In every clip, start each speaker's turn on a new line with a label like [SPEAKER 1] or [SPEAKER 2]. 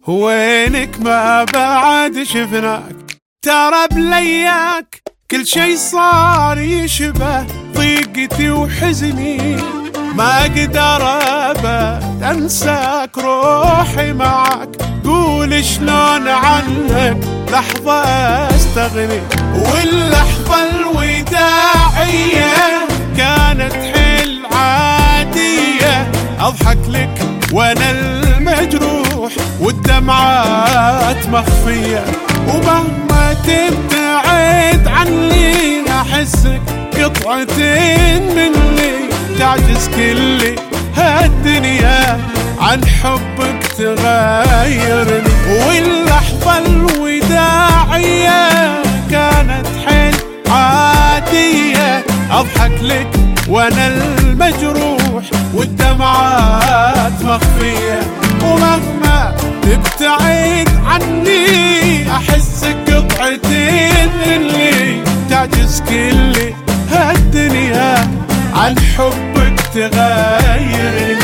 [SPEAKER 1] وينك ما بعد شفناك، ترى بلياك كل شي صار يشبه ضيقتي وحزني، ما اقدر ابد انساك روحي معك، قول شلون عنك لحظة استغني. واللحظة الوداعية كانت حيل عادية، اضحك لك وانا المجروح والدمعات مخفية، ومهما تبتعد عني احسك قطعتين مني، تعجز كل هالدنيا عن حبك تغيرني. واللحظة الوداعية كانت حيل عادية، اضحك لك وانا المجروح والدمعات مخفية، ومهما تبتعد عني احسك قطعتين اللي تعجز كل هالدنيا عن حبك تغيرني.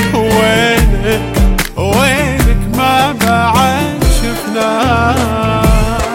[SPEAKER 1] وينك ما بعد شفناك.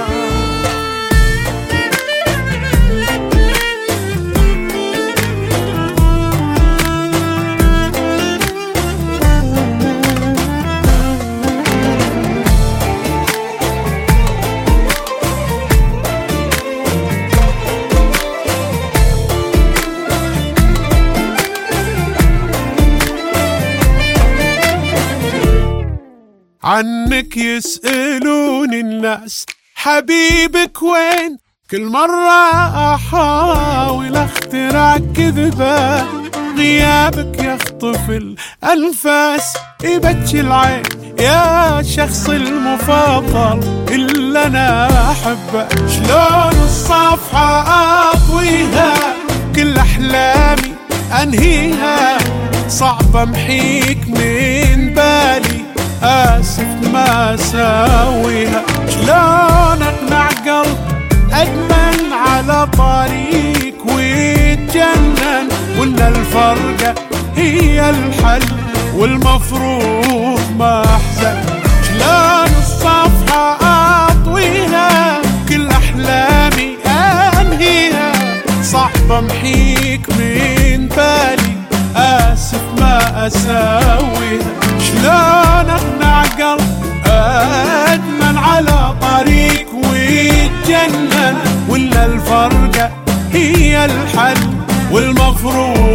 [SPEAKER 1] عنك يسألون الناس حبيبك وين، كل مرة أحاول اخترع كذبة، غيابك يخطف الأنفاس يبكي العين، يا شخص المفضل اللي أنا أحبه، شلون الصفحة أطويها كل أحلامي أنهيها، صعب أمحيك من بالي آسف ما أساويها، شلون أقنع قلب أدمن على طريق ويتجنن، وإن الفرقة هي الحل والمفروض ما أحزن، شلون الصفحة أطويها كل أحلامي أنهيها، صعب أمحيك من بالي آسف ما أساويها، شلون أقنع قلب أدمن على طريق ويتجنن، ولا الفرقة هي الحل والمفروض